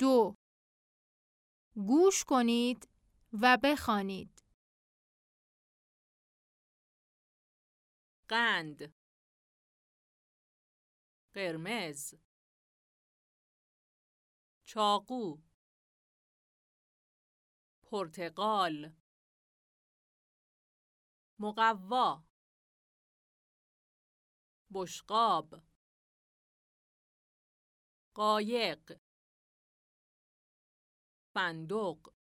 2. گوش کنید و بخوانید. قند، قرمز، چاقو، پرتقال، مقوا، بشقاب، قایق، فندق.